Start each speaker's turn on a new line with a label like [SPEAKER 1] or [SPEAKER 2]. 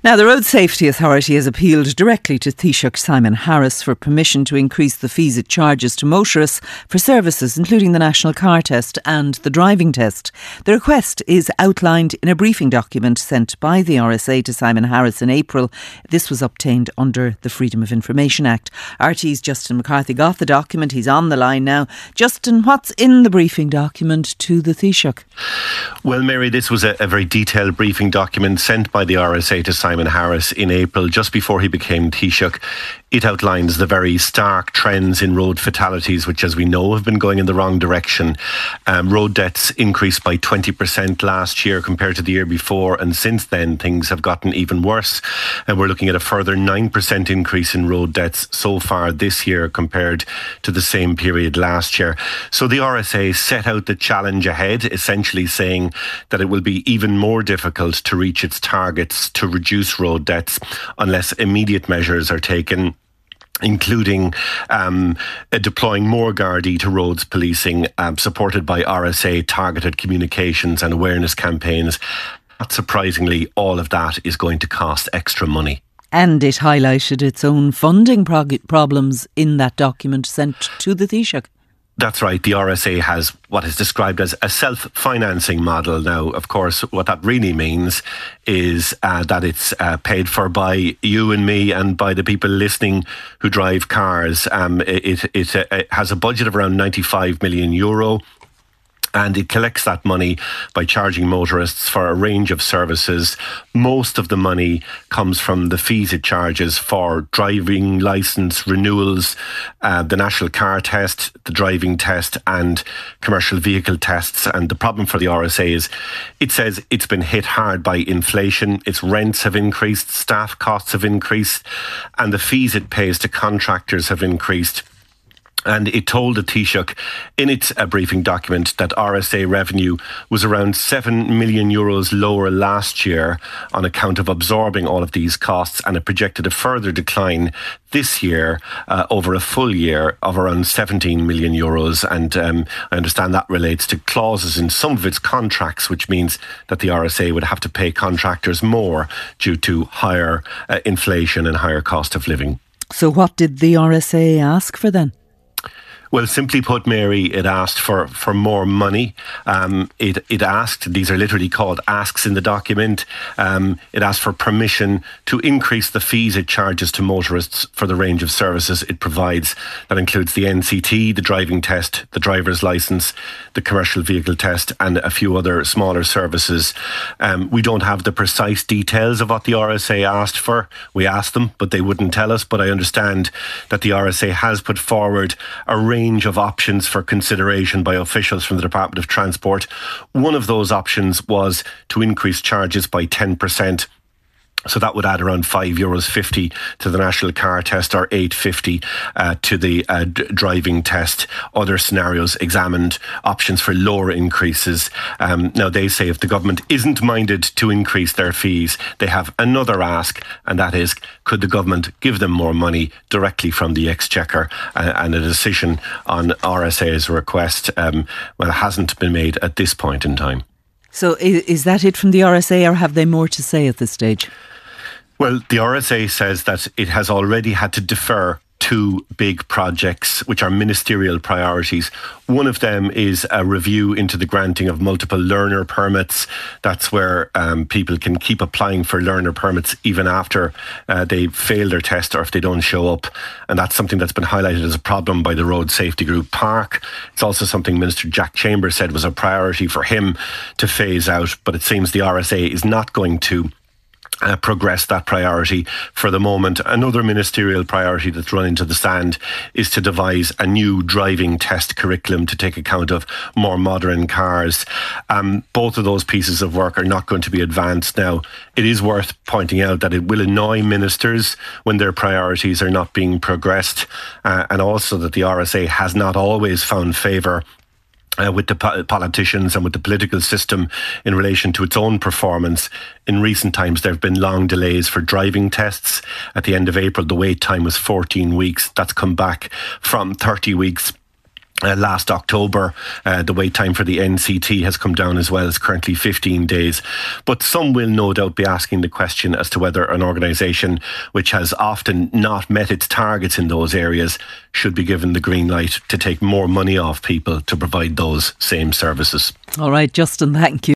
[SPEAKER 1] Now, the Road Safety Authority has appealed directly to Taoiseach Simon Harris for permission to increase the fees it charges to motorists for services including the National Car Test and the driving test. The request is outlined in a briefing document sent by the RSA to Simon Harris in April. This was obtained under the Freedom of Information Act. RT's Justin McCarthy got the document. He's on the line now. Justin, what's in the briefing document to the Taoiseach?
[SPEAKER 2] Well, Mary, this was a very detailed briefing document sent by the RSA to Simon Harris in April, just before he became Taoiseach. It outlines the very stark trends in road fatalities, which, as we know, have been going in the wrong direction. Road deaths increased by 20% last year compared to the year before, and since then things have gotten even worse. And we're looking at a further 9% increase in road deaths so far this year compared to the same period last year. So the RSA set out the challenge ahead, essentially saying that it will be even more difficult to reach its targets to reduce road deaths unless immediate measures are taken, including deploying more Gardaí to roads policing, supported by RSA targeted communications and awareness campaigns. Not surprisingly, all of that is going to cost extra money.
[SPEAKER 1] And it highlighted its own funding problems in that document sent to the Taoiseach.
[SPEAKER 2] That's right. The RSA has what is described as a self-financing model. Now, of course, what that really means is that it's paid for by you and me and by the people listening who drive cars. It has a budget of around €95 million. And it collects that money by charging motorists for a range of services. Most of the money comes from the fees it charges for driving licence renewals, the National Car Test, the driving test and commercial vehicle tests. And the problem for the RSA is it says it's been hit hard by inflation. Its rents have increased, staff costs have increased, and the fees it pays to contractors have increased. And it told the Taoiseach in its briefing document that RSA revenue was around €7 million lower last year on account of absorbing all of these costs, and it projected a further decline this year over a full year of around €17 million. And I understand that relates to clauses in some of its contracts, which means that the RSA would have to pay contractors more due to higher inflation and higher cost of living.
[SPEAKER 1] So what did the RSA ask for then?
[SPEAKER 2] Well, simply put, Mary, it asked for more money. It asked, these are literally called asks in the document, it asked for permission to increase the fees it charges to motorists for the range of services it provides. That includes the NCT, the driving test, the driver's licence, the commercial vehicle test and a few other smaller services. We don't have the precise details of what the RSA asked for. We asked them, but they wouldn't tell us. But I understand that the RSA has put forward a range of options for consideration by officials from the Department of Transport. One of those options was to increase charges by 10%. So that would add around €5.50 to the National Car Test or €8.50 to the driving test. Other scenarios examined options for lower increases. Now, they say if the government isn't minded to increase their fees, they have another ask, and that is, could the government give them more money directly from the Exchequer? And a decision on RSA's request hasn't been made at this point in time.
[SPEAKER 1] So is that it from the RSA, or have they more to say at this stage?
[SPEAKER 2] Well, the RSA says that it has already had to defer two big projects, which are ministerial priorities. One of them is a review into the granting of multiple learner permits. That's where people can keep applying for learner permits even after they fail their test or if they don't show up. And that's something that's been highlighted as a problem by the road safety group Park. It's also something Minister Jack Chambers said was a priority for him to phase out. But it seems the RSA is not going to progress that priority for the moment. Another ministerial priority that's run into the sand is to devise a new driving test curriculum to take account of more modern cars. Both of those pieces of work are not going to be advanced now. It is worth pointing out that it will annoy ministers when their priorities are not being progressed, and also that the RSA has not always found favour with the politicians and with the political system in relation to its own performance. In recent times, there have been long delays for driving tests. At the end of April, the wait time was 14 weeks. That's come back from 30 weeks last October. The wait time for the NCT has come down as well. It's currently 15 days. But some will no doubt be asking the question as to whether an organisation which has often not met its targets in those areas should be given the green light to take more money off people to provide those same services.
[SPEAKER 1] All right, Justin, thank you.